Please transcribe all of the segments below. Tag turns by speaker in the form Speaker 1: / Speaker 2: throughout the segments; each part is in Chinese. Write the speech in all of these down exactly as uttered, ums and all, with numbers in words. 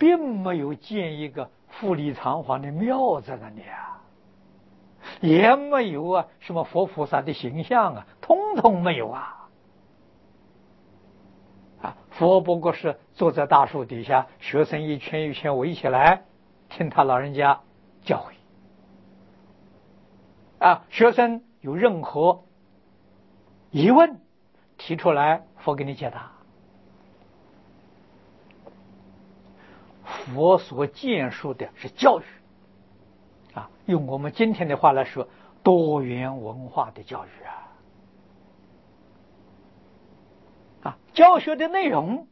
Speaker 1: 并没有建一个富丽堂皇的庙在那里啊，也没有啊什么佛菩萨的形象啊，通通没有啊。啊，佛不过是坐在大树底下，学生一圈一圈围起来，听他老人家教诲。啊，学生有任何疑问提出来，佛给你解答。佛所建树的是教育，啊，用我们今天的话来说，多元文化的教育啊，啊，教学的内容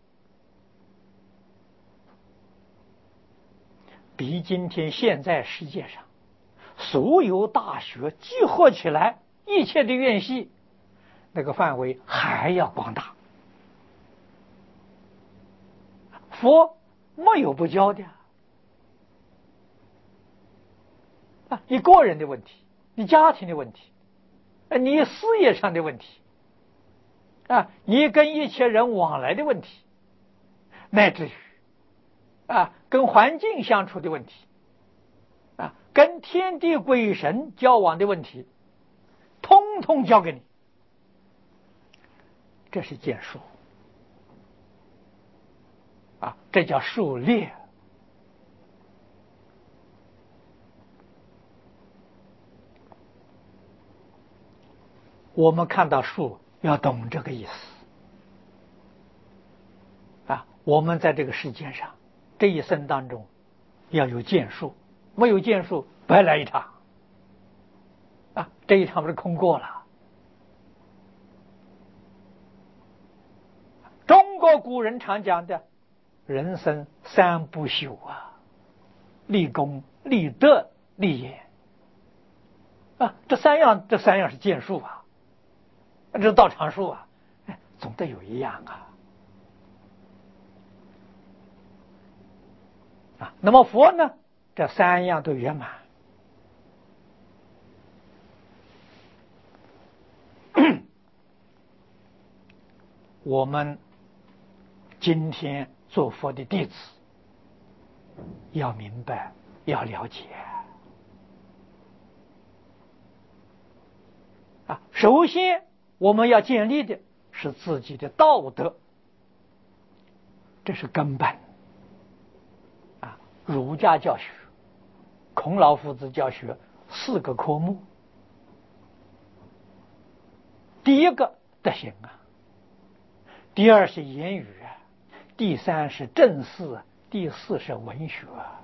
Speaker 1: 比今天现在世界上所有大学集合起来一切的院系那个范围还要广大。佛没有不教的啊，你个人的问题，你家庭的问题，你事业上的问题啊，你跟一切人往来的问题，乃至于啊跟环境相处的问题啊，跟天地鬼神交往的问题，通通交给你。这是建树啊，这叫树列。我们看到树要懂这个意思啊！我们在这个世界上这一生当中要有建树，没有建树白来一场啊！这一场不是空过了。中国古人常讲的人生三不朽啊，立功、立德、立言啊，这三样，这三样是建树啊。这是道场树啊，总得有一样啊。啊，那么佛呢？这三样都圆满。我们今天做佛的弟子，要明白，要了解啊。首先，我们要建立的是自己的道德，这是根本啊。儒家教学，孔老夫子教学四个科目，第一个德行啊，第二是言语啊，第三是正事，第四是文学啊。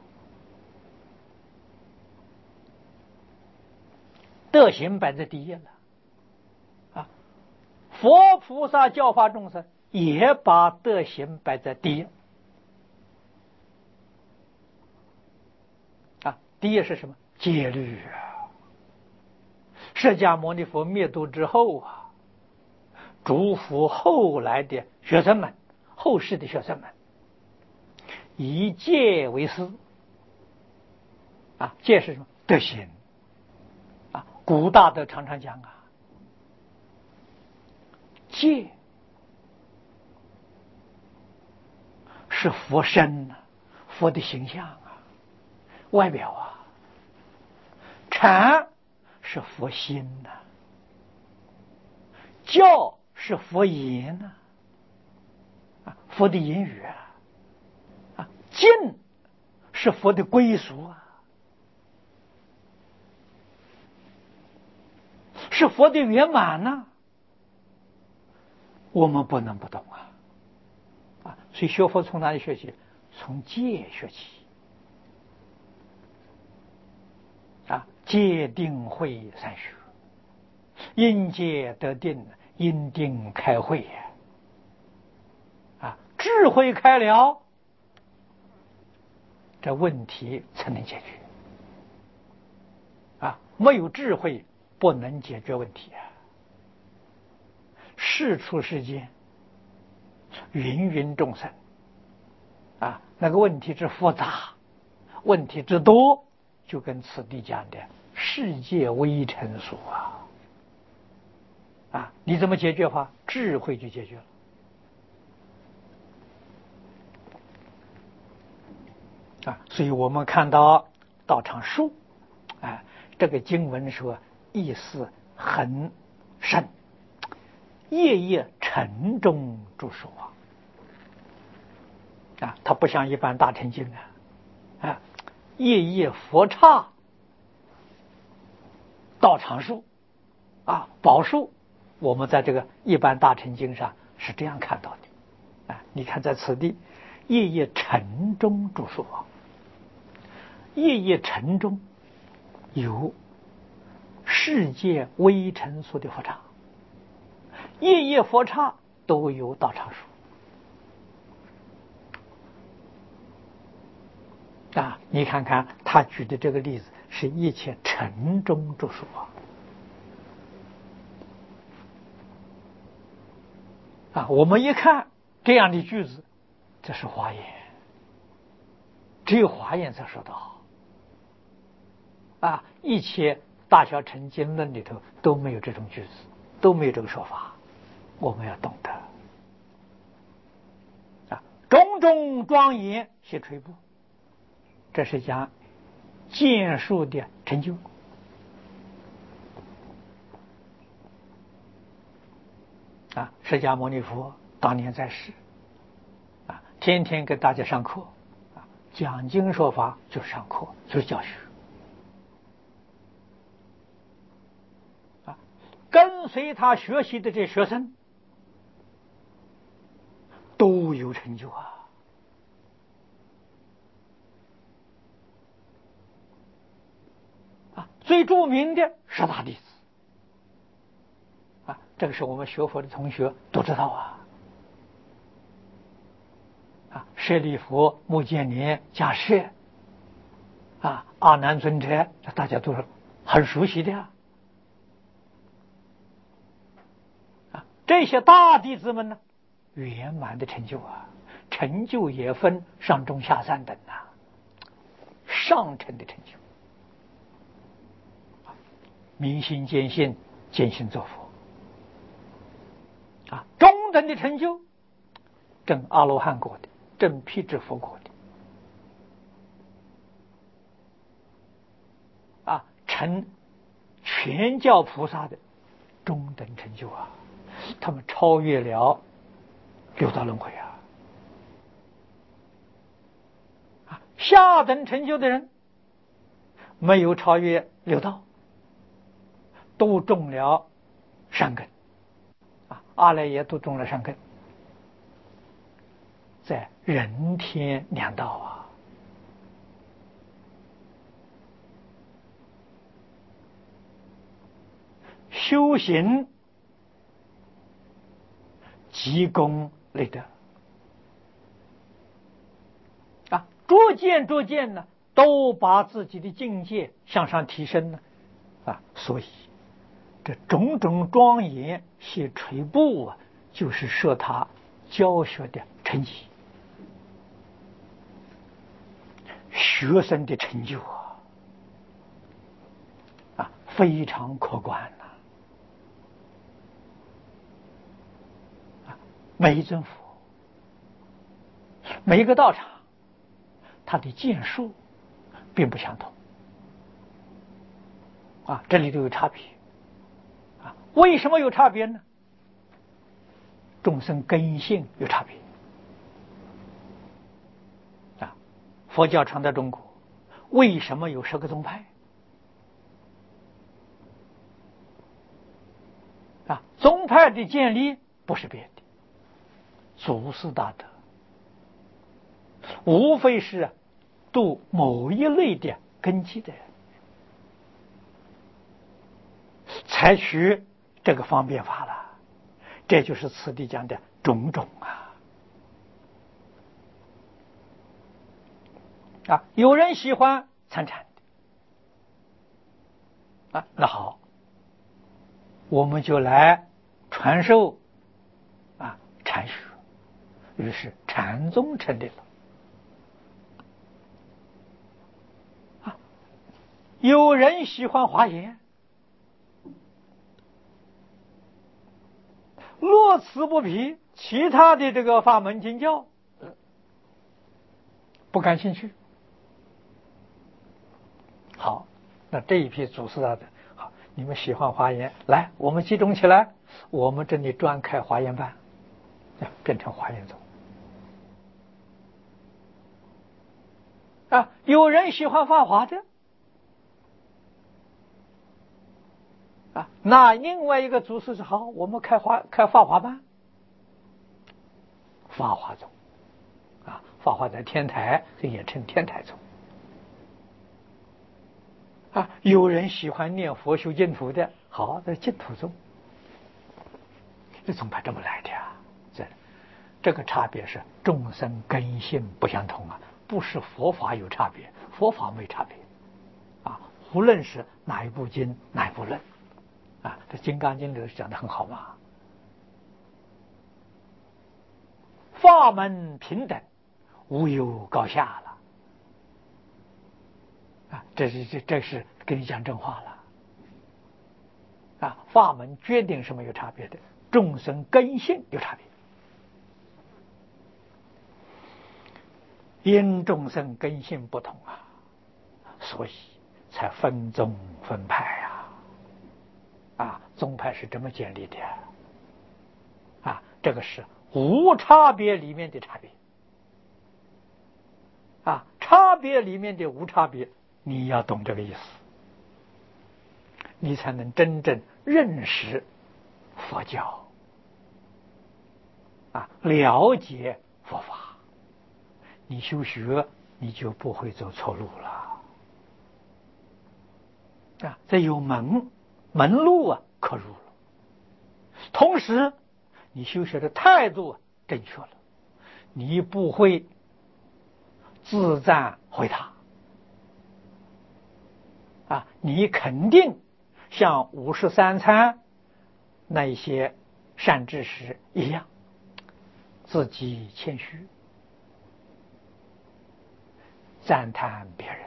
Speaker 1: 德行摆在第一了啊，佛菩萨教化众生也把德行摆在第一啊。第一是什么？戒律啊。释迦牟尼佛灭度之后啊，嘱咐后来的学生们，后世的学生们，以戒为师啊。戒是什么？德行啊。古大德常常讲啊，戒是佛身啊，佛的形象啊，外表啊。禅是佛心呐、啊，教是佛言呐、啊，佛的言语啊，啊，敬是佛的归属啊，是佛的圆满呐、啊。我们不能不懂啊，啊，所以学佛从哪里学习？从戒学起啊，戒定慧三学，因戒得定，因定开慧啊，智慧开了，这问题才能解决啊，没有智慧不能解决问题啊。世出世间，芸芸众生啊，那个问题之复杂，问题之多，就跟此地讲的世界微尘俗啊，啊，你怎么解决法？智慧就解决了啊，所以我们看到道场书，啊，这个经文说意思很深，夜夜沉中著书啊，啊，它不像一般大乘经啊，啊，夜夜佛刹、道场书，啊，宝书，我们在这个一般大乘经上是这样看到的，啊，你看在此地，夜夜沉中著书啊，夜夜沉中有世界微尘所的佛刹，夜夜佛刹都有道场书。啊，你看看他举的这个例子是一切沉中著书啊！啊，我们一看这样的句子，这是华严，只有华严才说得好。啊，一切大小乘经论里头都没有这种句子，都没有这个说法，我们要懂得。啊，种种庄严写垂布。这是讲剑术的成就啊！释迦牟尼佛当年在世啊，天天给大家上课啊，讲经说法就是上课，就是教学啊。跟随他学习的这学生都有成就啊。最著名的十大弟子啊，这个是我们学佛的同学都知道啊。啊，舍利弗、目犍连、迦叶啊，阿难尊者，大家都是很熟悉的啊。啊，这些大弟子们呢，圆满的成就啊，成就也分上中下三等啊，上乘的成就。明心见性，见性作佛啊，中等的成就，证阿罗汉果的，证辟支佛果的啊，成全教菩萨的中等成就啊，他们超越了六道轮回啊。啊，下等成就的人没有超越六道，都种了善根啊，阿赖耶都种了善根，在人天两道啊。修行积功累德啊，逐渐逐渐呢，都把自己的境界向上提升了啊，所以这种种庄严写垂布啊，就是说他教学的成绩，学生的成就啊，啊，非常可观呐。啊，每一尊佛，每一个道场，他的见术并不相同啊，这里都有差别啊。为什么有差别呢？众生根性有差别啊。佛教传到中国，为什么有十个宗派啊？宗派的建立不是别的，祖师大德，无非是度某一类的根基的人，采取这个方便法了。这就是此地讲的种种啊！啊，有人喜欢参禅的啊，那好，我们就来传授啊禅学，于是禅宗成立了啊。有人喜欢华严，乐此不疲，其他的这个法门经教不感兴趣好，那这一批祖师大德，好，你们喜欢华严，来，我们集中起来，我们这里专开华严班，变成华严宗。啊，有人喜欢法华的，啊，那另外一个祖师是好，我们开华开法华班，法华宗，啊，法华在天台，这也称天台宗。啊，有人喜欢念佛修净土的，好，这净土宗。这宗派这么来的呀？这这个差别是众生根性不相同啊，不是佛法有差别，佛法没差别啊。无论是哪一部经，哪一部论啊，这《金刚经》里讲的很好嘛，法门平等，无有高下了。啊，这是这这是跟你讲真话了，啊，法门决定是没有差别的，众生根性有差别，因众生根性不同啊，所以才分宗分派呀，啊，宗派是这么建立的，啊，这个是无差别里面的差别，啊，差别里面的无差别。你要懂这个意思，你才能真正认识佛教，啊，了解佛法，你修学你就不会走错路了。啊，这有门门路啊，可入了。同时，你修学的态度正确了，你不会自赞毁他。啊，你肯定像五十三参那些善知识一样，自己谦虚，赞叹别人，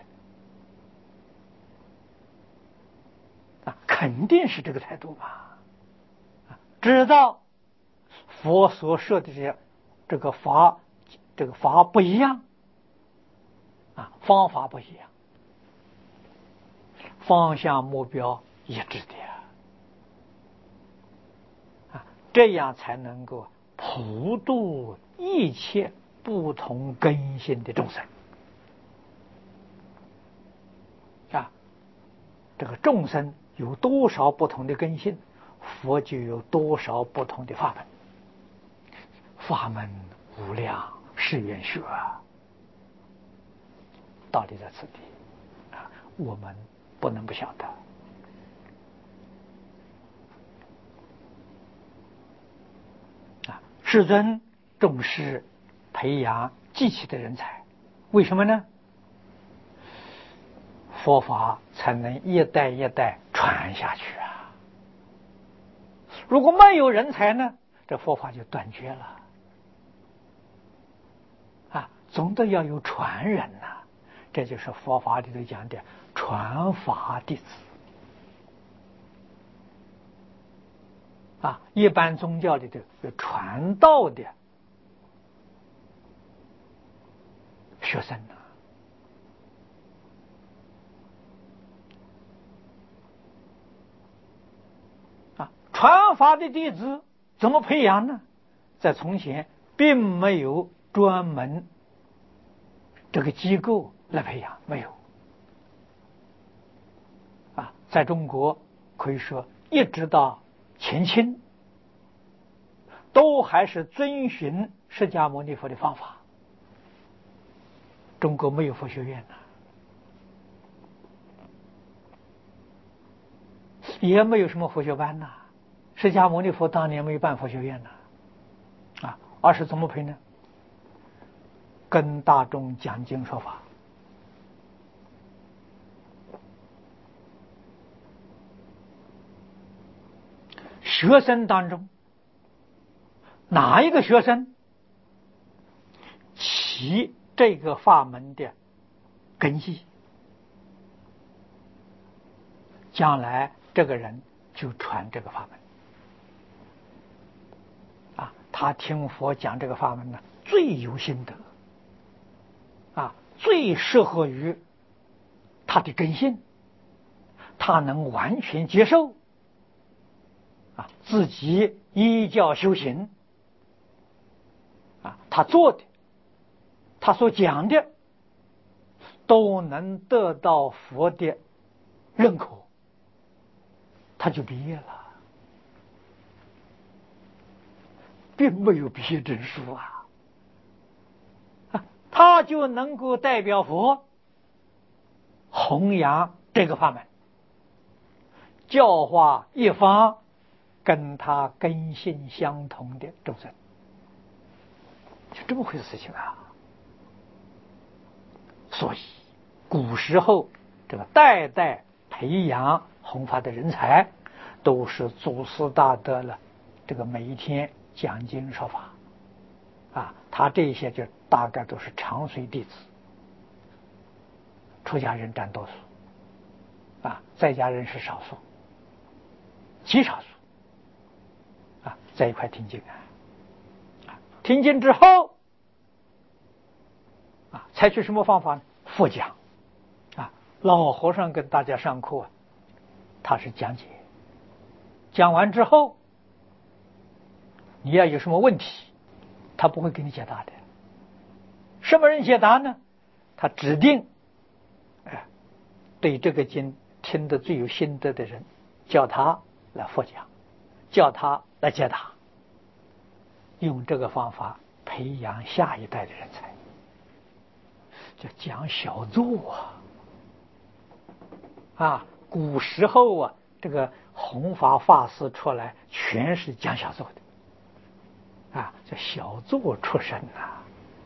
Speaker 1: 啊，肯定是这个态度吧？啊，知道佛所说的这些这个法，这个法不一样，啊，方法不一样。方向目标一致的啊，这样才能够普度一切不同根性的众生啊。这个众生有多少不同的根性，佛就有多少不同的法门。法门无量，是愿学啊，道理在此地啊，我们不能不晓得。啊，世尊重视培养记起的人才，为什么呢？佛法才能一代一代传下去啊！如果没有人才呢，这佛法就断绝了啊！总得要有传人呐、啊，这就是佛法里头讲的传法弟子。啊，一般宗教里头有传道的学生呢。啊，传法的弟子怎么培养呢？在从前并没有专门这个机构来培养，没有。啊，在中国可以说一直到前清，都还是遵循释迦牟尼佛的方法。中国没有佛学院呐、也没有什么佛学班呐、释迦牟尼佛当年没有办佛学院呐、啊，而是怎么培呢？跟大众讲经说法。学生当中，哪一个学生起这个法门的根基，将来这个人就传这个法门啊，他听佛讲这个法门呢，最有心得啊，最适合于他的根性，他能完全接受啊，自己依教修行啊，他做的，他所讲的，都能得到佛的认可，他就毕业了，并没有毕业证书啊，啊，他就能够代表佛弘扬这个法门，教化一方跟他根性相同的众生，就这么回事情啊。所以古时候这个代代培养弘法的人才，都是祖师大德了，这个每一天讲经说法啊，他这些就大概都是长随弟子，出家人占多数啊，在家人是少数，极少数啊，在一块听经啊，听经之后啊，采取什么方法呢？复讲啊，老和尚跟大家上课，他是讲解，讲完之后，你要有什么问题，他不会给你解答的。什么人解答呢？他指定，哎，对这个经听得最有心得的人，叫他来复讲，叫他来解答，用这个方法培养下一代的人才。叫讲小座啊，啊，古时候啊，这个弘法法师出来全是讲小座的，啊，叫小座出身呐、啊。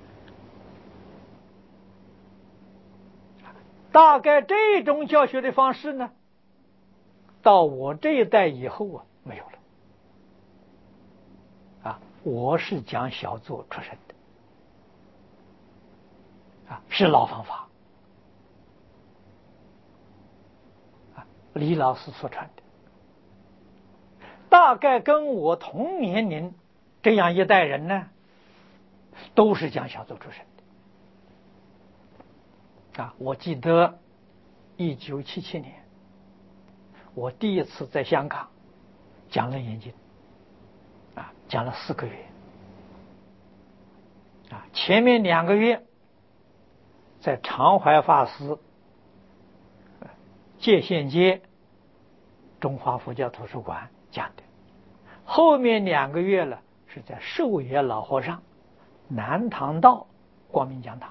Speaker 1: 大概这种教学的方式呢，到我这一代以后啊，没有了。啊，我是讲小座出身的。啊，是老方法，啊，李老师所传的，大概跟我同年龄这样一代人呢，都是讲小座出身的。啊，我记得一九七七年，我第一次在香港讲了研经，啊，讲了四个月，啊，前面两个月在常怀法师界限街中华佛教图书馆讲的，后面两个月了是在寿野老和尚南塘道光明讲堂。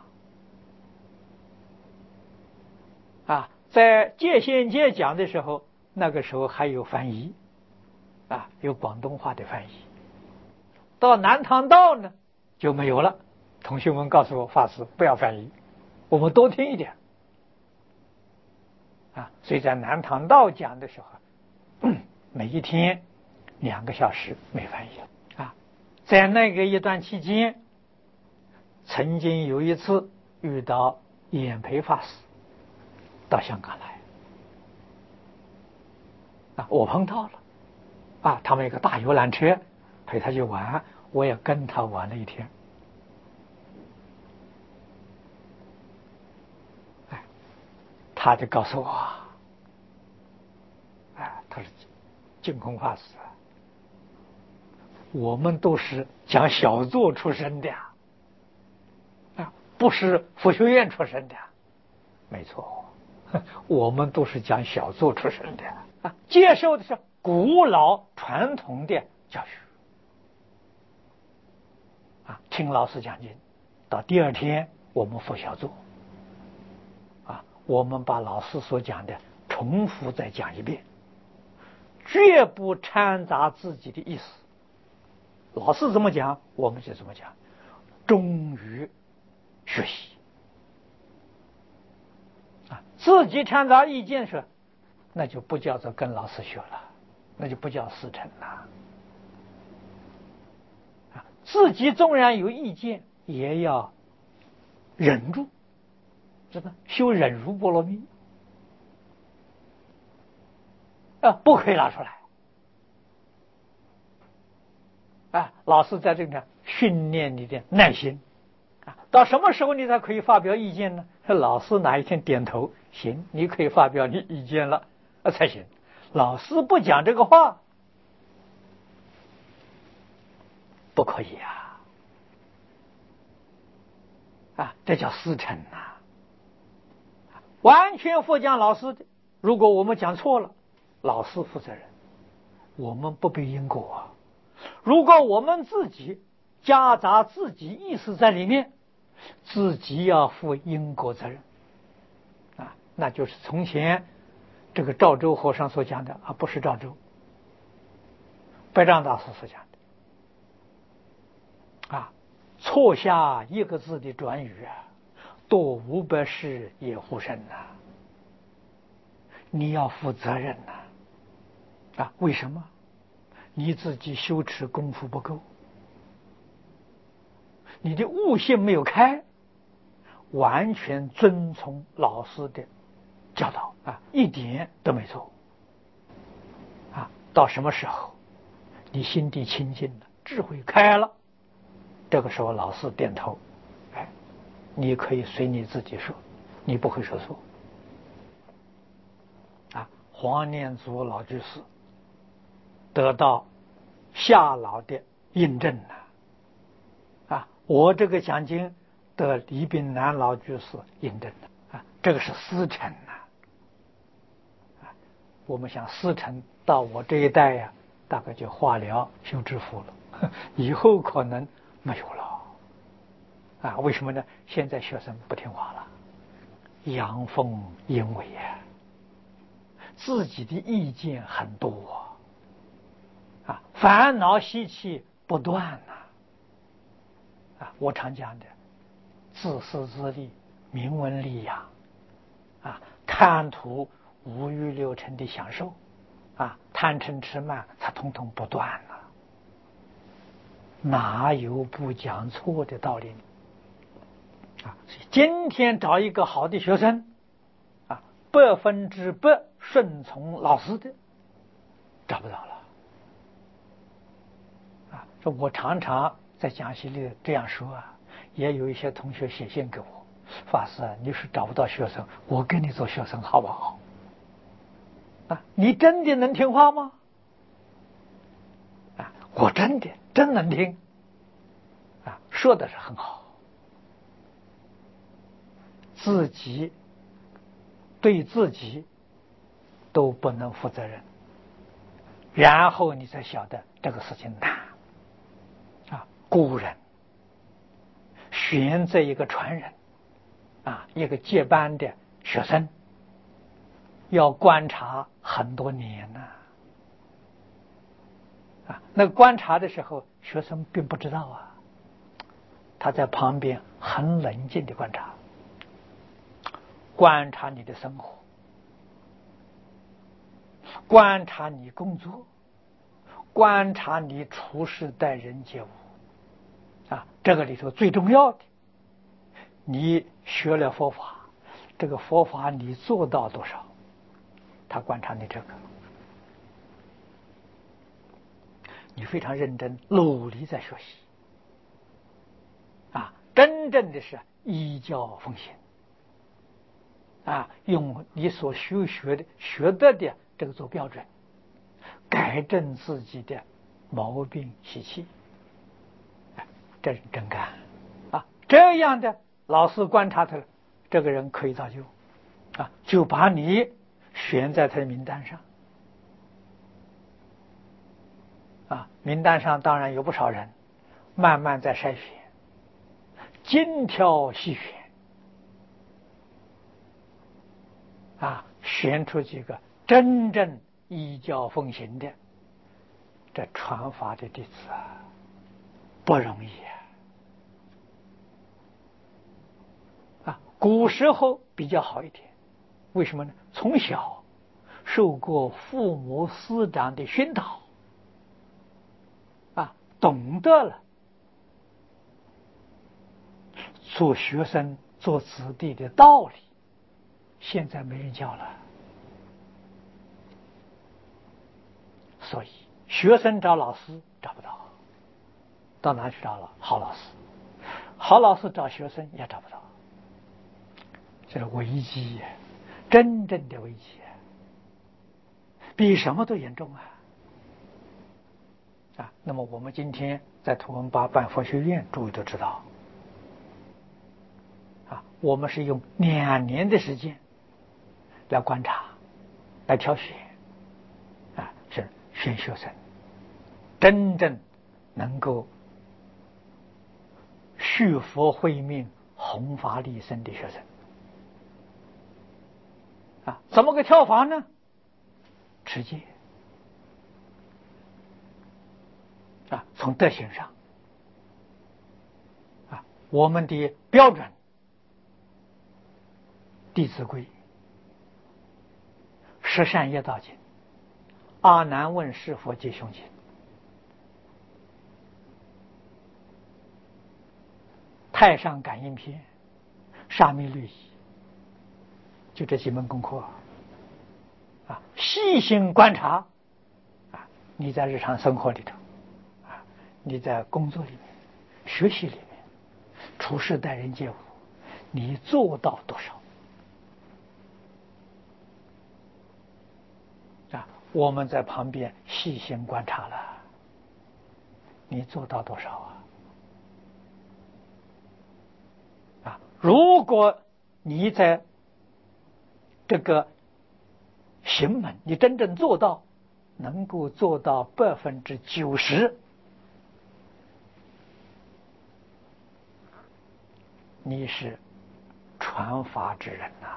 Speaker 1: 啊，在界限街讲的时候，那个时候还有翻译，啊，有广东话的翻译。到南塘道呢就没有了。同学们告诉我，法师不要翻译，我们多听一点。啊，所以在南塘道讲的时候，每一天两个小时没翻译了。啊，在那个一段期间，曾经有一次遇到演培法师到香港来，啊，我碰到了，啊，他们有个大游览车陪他去玩，我也跟他玩了一天。哎，他就告诉我，哎，他是净空法师，我们都是讲小座出身的，啊，不是佛学院出身的。没错，我们都是讲小座出身的，啊，接受的是古老传统的教育，啊，听老师讲经，到第二天我们复小座，啊，我们把老师所讲的重复再讲一遍，绝不掺杂自己的意思。老师怎么讲，我们就怎么讲，忠于学习。啊，自己掺杂意见是，那就不叫做跟老师学了，那就不叫师承了。啊，自己纵然有意见，也要忍住，知道修忍辱波罗蜜啊，不可以拿出来。啊，老师在这里训练你的耐心，啊， 到什么时候你才可以发表意见呢？老师哪一天点头，行，你可以发表你意见了，那才行。老师不讲这个话，不可以啊！啊，这叫师承呐、啊，完全不讲老师的。如果我们讲错了，老师负责任，我们不背因果啊。如果我们自己夹杂自己意识在里面，自己要负因果责任啊，那就是从前这个赵州和尚所讲的啊，不是赵州，白丈大师所讲的啊，错下一个字的转语啊，多五百世也护身呐、啊，你要负责任呐 啊, 啊，为什么？你自己修持功夫不够，你的悟性没有开，完全遵从老师的教导啊，一点都没错啊。到什么时候你心地清净了，智慧开了，这个时候老师点头，哎，你可以随你自己说，你不会说错啊。黄念祖老居士得到夏老的印证了啊，我这个讲经得李炳南老居士印证了啊，这个是师承呐、啊。我们想师承到我这一代呀、啊，大概就化疗修致富了，以后可能没有了啊。为什么呢？现在学生不听话了，阳奉阴违呀，自己的意见很多啊，烦恼习气不断呐、啊。啊，我常讲的，自私自利，名闻利养，啊，贪图五欲六尘的享受，啊，贪嗔痴慢，它统统不断了，哪有不讲错的道理呢？啊，所以今天找一个好的学生，啊，百分之百顺从老师的，找不到了。啊，说我常常在讲习里这样说啊，也有一些同学写信给我，法师啊，你是找不到学生，我跟你做学生好不好？啊，你真的能听话吗？啊，我真的真能听，啊，说的是很好，自己对自己都不能负责任，然后你才晓得这个事情难啊。古人选这一个传人啊，一个接班的学生，要观察很多年呢、啊。啊，那观察的时候，学生并不知道啊，他在旁边很冷静的观察，观察你的生活，观察你工作，观察你处事待人接物啊，这个里头最重要的，你学了佛法，这个佛法你做到多少，他观察你这个，你非常认真努力在学习啊，真正的是依教奉行啊，用你所修学的学得的这个做标准，改正自己的毛病习气，这是真干啊。这样的老师观察他了，这个人可以造就啊，就把你选在他的名单上啊。名单上当然有不少人，慢慢在筛选，精挑细选啊，选出几个真正依教奉行的这传法的弟子啊，不容易啊。啊，古时候比较好一点，为什么呢？从小受过父母师长的熏陶啊，懂得了做学生做子弟的道理，现在没人教了，所以学生找老师找不到，到哪去找了好老师？ 好老师找学生也找不到，这是危机，真正的危机，比什么都严重啊！啊，那么我们今天在图文巴办佛学院，诸位都知道，啊，我们是用两年的时间来观察，来挑选，啊，是选学生，真正能够续佛慧命、弘法利生的学生。啊，怎么个挑法呢？持戒啊，从德行上啊，我们的标准《弟子规》《十善业道经》《阿难问是佛皆凶经》《太上感应篇》《沙弥律仪》，就这几门功课啊，细心观察啊，你在日常生活里头啊，你在工作里面、学习里面、处事待人接物，你做到多少啊？我们在旁边细心观察了，你做到多少啊？啊，如果你在这个行门，你真正做到，能够做到百分之九十，你是传法之人呐、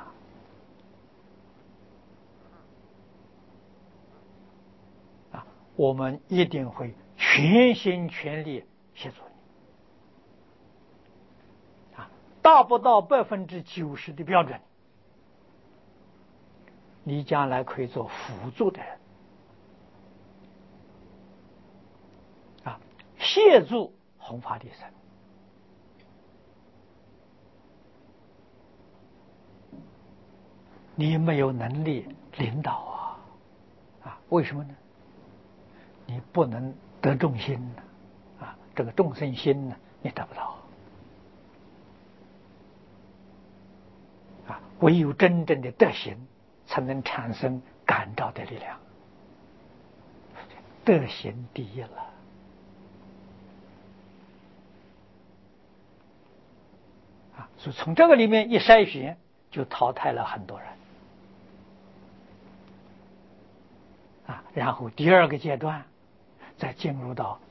Speaker 1: 啊！啊，我们一定会全心全力协助你。啊，达不到百分之九十的标准，你将来可以做辅助的人。啊，协助弘法利生。你没有能力领导啊，啊，为什么呢？你不能得众心呢，啊，这个众生心呢，你得不到。啊，唯有真正的德行，才能产生感召的力量。德行第一了。啊，所以从这个里面一筛选，就淘汰了很多人。啊，然后第二个阶段，再进入到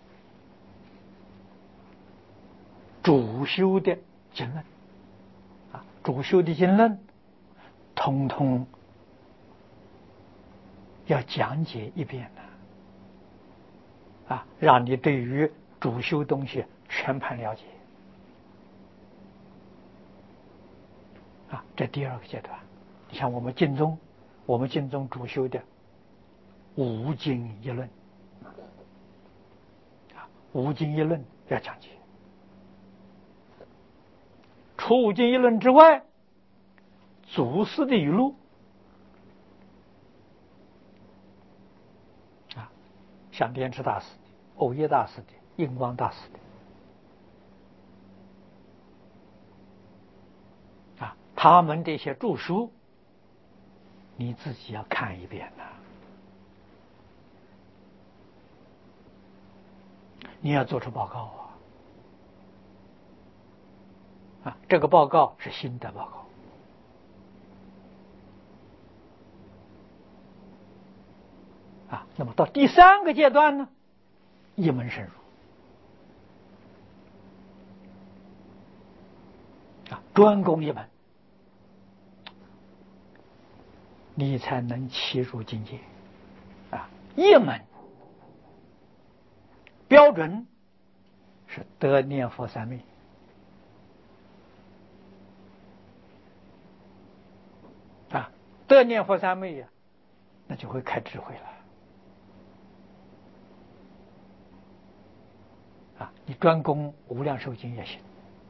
Speaker 1: 主修的经论。啊，主修的经论，通通要讲解一遍的。啊，让你对于主修东西全盘了解。啊，这第二个阶段，你像我们经宗，我们经宗主修的五经一论，啊，五经一论要讲解。除五经一论之外，祖师的语录，啊，像莲池大师的、藕叶大师的、印光大师的，啊，他们这些著书，你自己要看一遍呐。你要做出报告啊！啊，这个报告是心得报告。啊，那么到第三个阶段呢，一门深入。啊，专攻一门，你才能契入境界。啊，一门标准是得念佛三昧。啊，得念佛三昧呀、啊，那就会开智慧了。啊，你专攻无量寿经也行，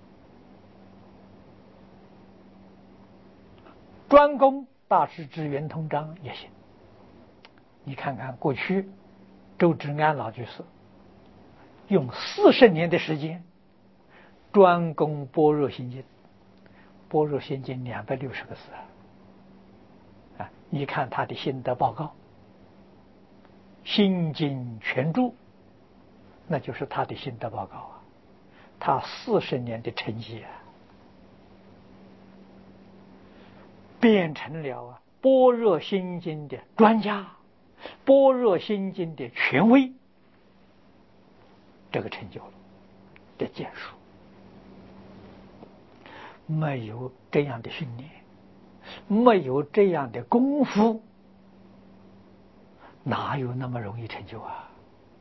Speaker 1: 专攻大师之圆通章也行。你看看过去周志安老居士用四十年的时间专攻般若心经，般若心经两百六十个字啊！你看他的心得报告，心经全注，那就是他的心得报告啊！他四十年的成绩啊，变成了啊般若心经的专家，般若心经的权威，这个成就了的建树。没有这样的训练，没有这样的功夫，哪有那么容易成就啊？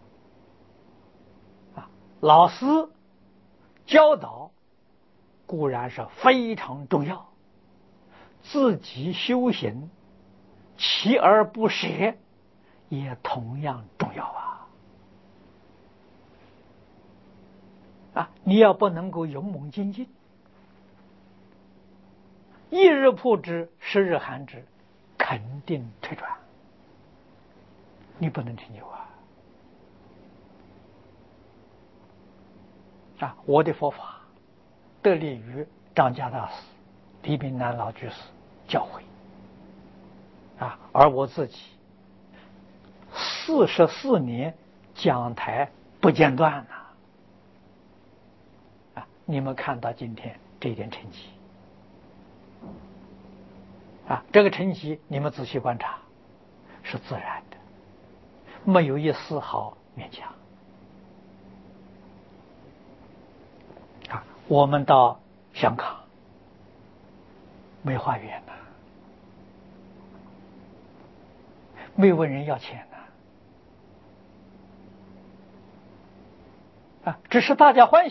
Speaker 1: 啊，老师教导固然是非常重要，自己修行锲而不舍也同样重要啊！啊，你要不能够勇猛精进，一日破之，十日寒之，肯定退转，你不能成就啊！啊，我的佛法得力于张家大师、李炳南老居士教诲啊，而我自己四十四年讲台不间断呐！啊，你们看到今天这一点成绩。啊，这个成绩你们仔细观察，是自然的，没有一丝毫勉强。啊，我们到香港没花园呐，没问人要钱呐，啊，只是大家欢喜，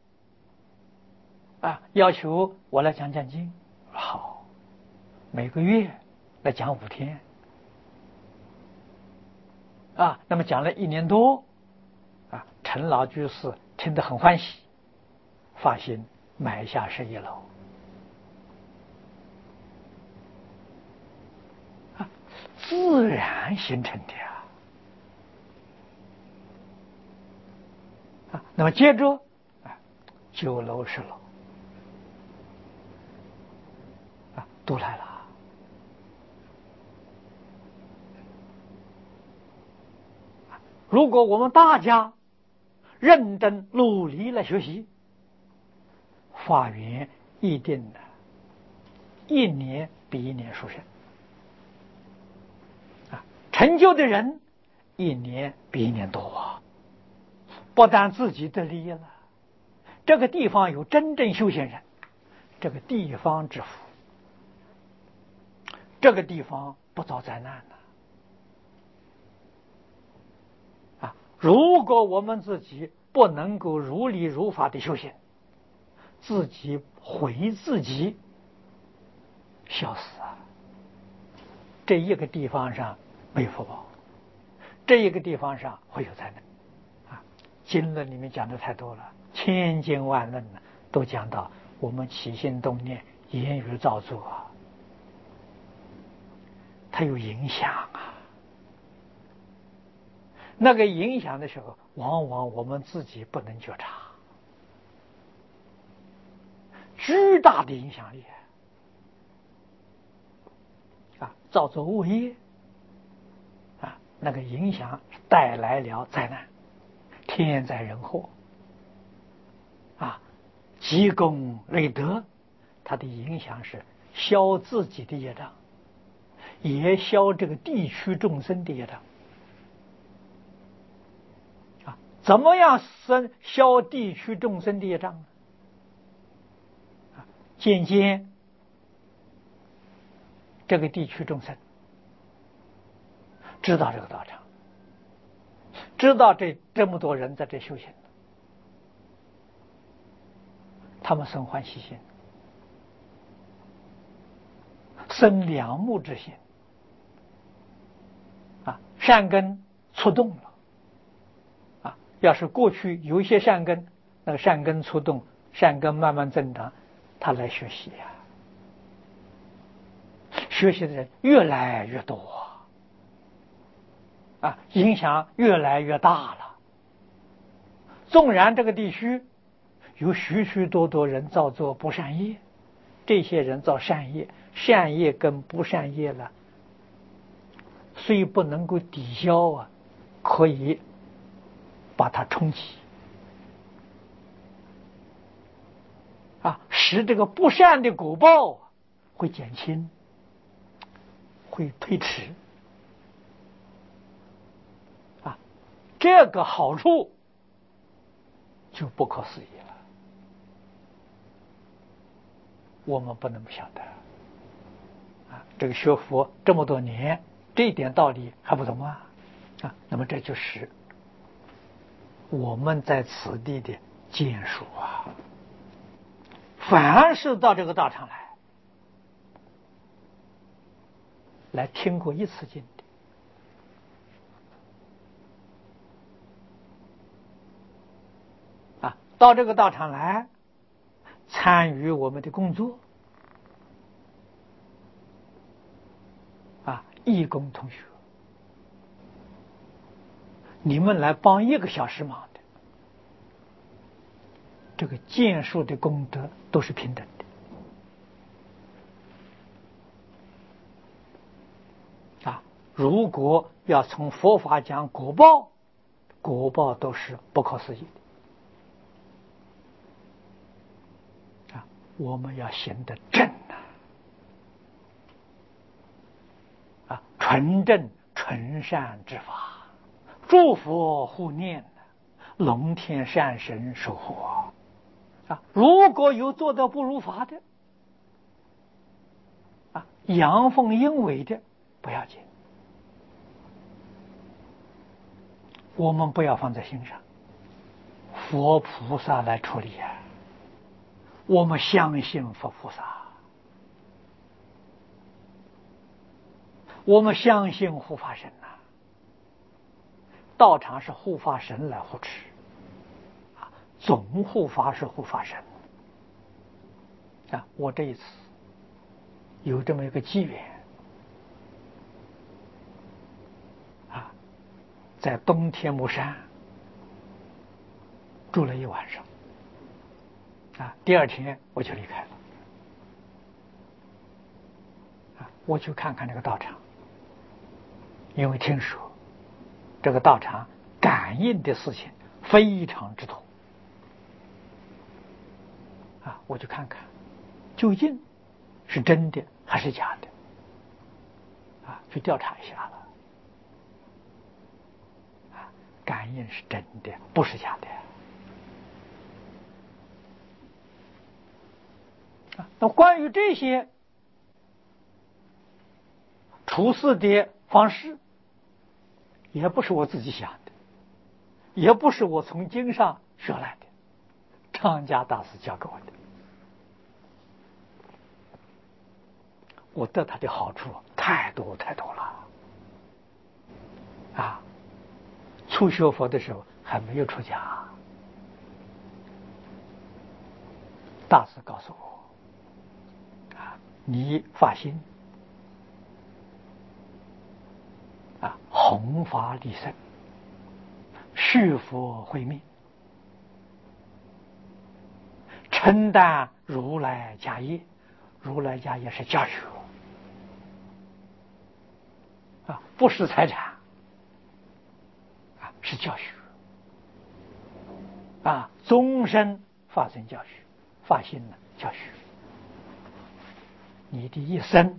Speaker 1: 啊，要求我来讲讲经，好。每个月来讲五天，啊，那么讲了一年多，啊，陈老居士听得很欢喜，发心买下十一楼，啊，自然形成的啊。啊，那么接着啊，九楼、十楼，啊，都来了。如果我们大家认真努力来学习，法缘一定的，一年比一年殊胜啊！成就的人一年比一年多啊！不但自己得利益了，这个地方有真正修行人，这个地方之福，这个地方不遭灾难了。如果我们自己不能够如理如法的修行，自己毁自己，笑死啊！这一个地方上没有福报，这一个地方上会有灾难啊！经论里面讲的太多了，千经万论呢，都讲到我们起心动念、言语造作啊，它有影响啊。那个影响的时候，往往我们自己不能觉察，巨大的影响力啊！造作恶业啊，那个影响带来了灾难，天灾人祸啊，积功累德，它的影响是消自己的业障，也消这个地区众生的业障。怎么样生消地区众生的业障呢？啊，渐渐这个地区众生知道这个道场，知道这这么多人在这修行，他们生欢喜心，生两目之心，啊，善根触动了。要是过去有一些善根，那个善根触动，善根慢慢增长，他来学习呀、啊，学习的人越来越多啊，影响越来越大了。纵然这个地区有许许多多人造作不善业，这些人造善业，善业跟不善业了，虽不能够抵消啊，可以把它冲击啊，使这个不善的果报会减轻，会推迟啊，这个好处就不可思议了，我们不能不晓得啊。这个学佛这么多年，这一点道理还不懂吗？啊，那么这就是我们在此地的见识啊。凡是到这个道场来，来听过一次经的啊，到这个道场来参与我们的工作啊，义工同学，你们来帮一个小时忙的，这个建树的功德都是平等的啊。如果要从佛法讲果报，果报都是不可思议的啊。我们要行得正啊，啊，纯正纯善之法，诸佛护念，龙天善神守护啊。如果有做到不如法的啊，阳奉阴违的，不要紧，我们不要放在心上，佛菩萨来处理啊。我们相信佛菩萨，我们相信护法神呐、啊，道场是护法神来护持啊，总护法是护法神啊。我这一次有这么一个机缘啊，在东天目山住了一晚上啊，第二天我就离开了啊，我去看看这个道场，因为听说这个道场感应的事情非常之多啊，我去看看究竟是真的还是假的啊，去调查一下了啊，感应是真的，不是假的啊。那关于这些处事的方式，也不是我自己想的，也不是我从经上学来的，张家大师教给我的。我得他的好处太多太多了啊！初学佛的时候还没有出家，大师告诉我啊，你发心啊，弘法利生，续佛慧命，承担如来家业。如来家业是教学啊，不是财产啊，是教学啊，终身发生教学，发心了教学。你的一生，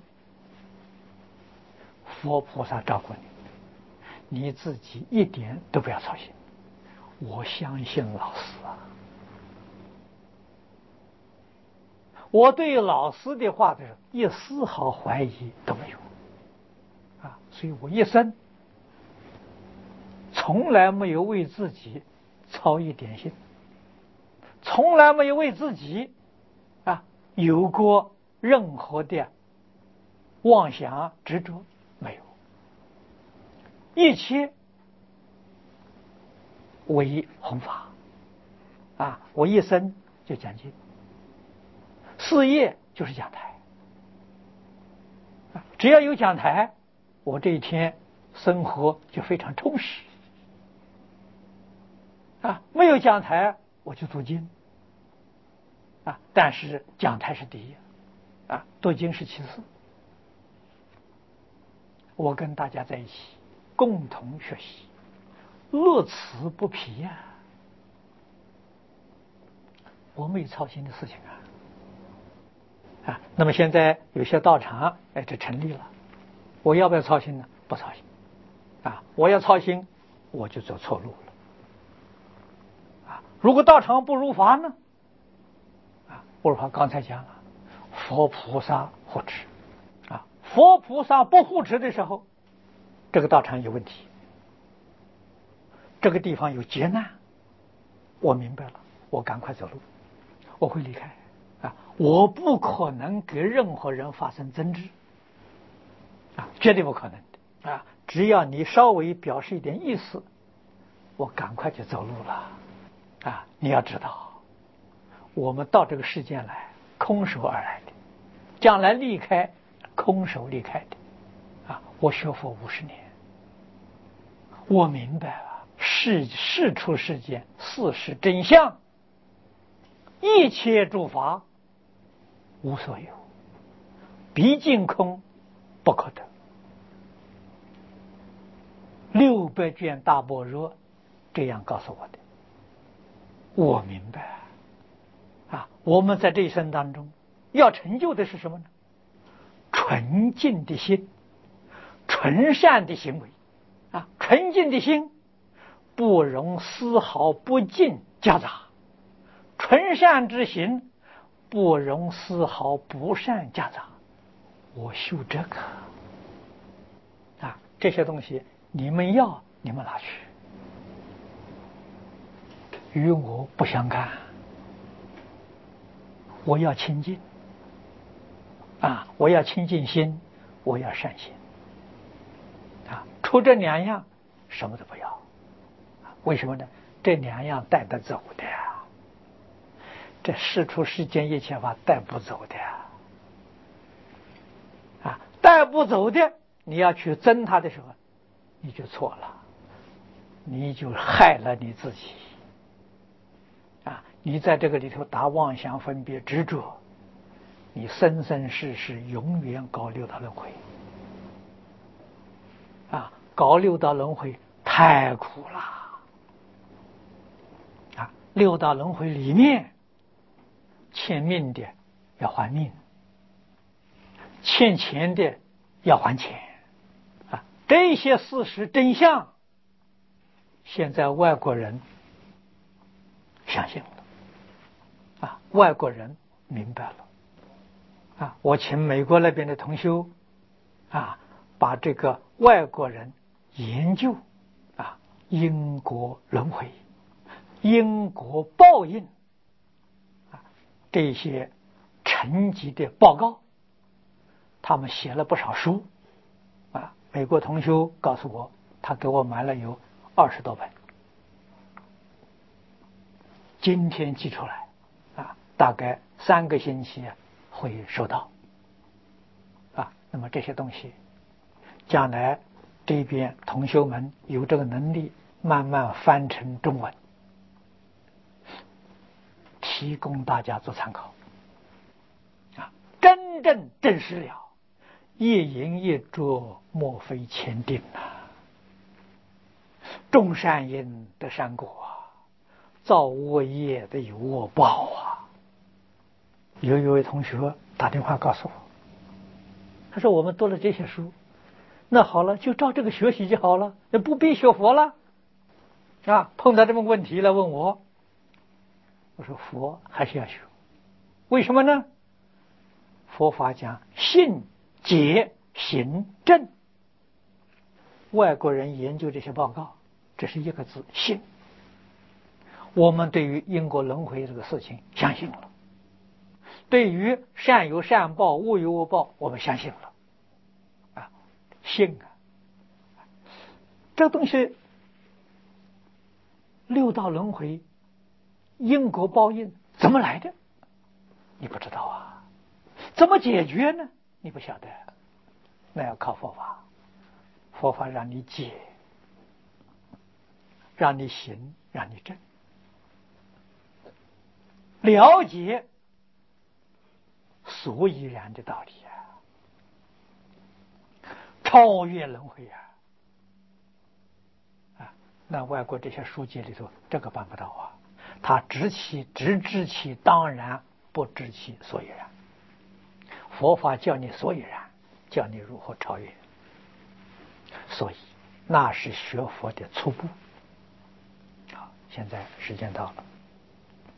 Speaker 1: 佛菩萨照顾你，你自己一点都不要操心。我相信老师啊，我对老师的话的一丝毫怀疑都没有啊，所以我一生从来没有为自己操一点心，从来没有为自己啊有过任何的妄想执着，没有，一切为弘法啊！我一生就讲经，事业就是讲台啊，只要有讲台，我这一天生活就非常充实啊。没有讲台，我就读经啊，但是讲台是第一，啊，读经是其次。我跟大家在一起，共同学习，乐此不疲呀、啊。我没有操心的事情啊，啊，那么现在有些道场，哎，这成立了，我要不要操心呢？不操心，啊，我要操心，我就走错路了，啊，如果道场不如法呢？啊，不如法刚才讲了，佛菩萨护持，啊，佛菩萨不护持的时候，这个道场有问题，这个地方有劫难，我明白了，我赶快走路。我会离开啊！我不可能跟任何人发生争执啊，绝对不可能的啊！只要你稍微表示一点意思，我赶快就走路了啊！你要知道，我们到这个世间来，空手而来的，将来离开，空手离开的啊！我学佛五十年，我明白了，事事出世间，事实真相。一切诸法无所有，毕竟空不可得。六百卷大般若这样告诉我的，我明白啊！我们在这一生当中要成就的是什么呢？纯净的心，纯善的行为啊！纯净的心不容丝毫不净夹杂。纯善之行不容丝毫不善夹杂，我修这个啊，这些东西你们要你们拿去，与我不相干。我要清净啊，我要清净心，我要善心啊，除这两样什么都不要。为什么呢？这两样带得走的呀。这世出世间一切法带不走的啊，带不走的，你要去争它的时候，你就错了，你就害了你自己啊！你在这个里头打妄想分别执着，你生生世世永远搞六道轮回啊！搞六道轮回太苦了啊！六道轮回里面。欠命的要还命，欠钱的要还钱啊！这些事实真相，现在外国人相信了啊，外国人明白了啊！我请美国那边的同修啊，把这个外国人研究啊因果轮回、因果报应。这些层级的报告，他们写了不少书啊。美国同修告诉我，他给我买了有二十多本，今天寄出来啊，大概三个星期会收到啊。那么这些东西，将来这边同修们有这个能力，慢慢翻成中文。提供大家做参考啊！真正证实了，一因一果，莫非前定啊！种善因得善果啊，造恶业得有恶报啊！有一位同学打电话告诉我，他说：“我们读了这些书，那好了，就照这个学习就好了，那不必学佛了。”啊，碰到这么问题来问我。我说佛还是要学，为什么呢？佛法讲信解行证，外国人研究这些报告，这是一个字信。我们对于因果轮回这个事情相信了，对于善有善报，恶有恶报，我们相信了啊，信啊，这个东西六道轮回。因果报应怎么来的？你不知道啊？怎么解决呢？你不晓得，那要靠佛法。佛法让你解，让你行，让你证，了解所以然的道理啊，超越轮回啊！啊，那外国这些书籍里头，这个办不到啊。他知其只知其当然，不知其所以然。佛法教你所以然，教你如何超越。所以那是学佛的初步。好，现在时间到了。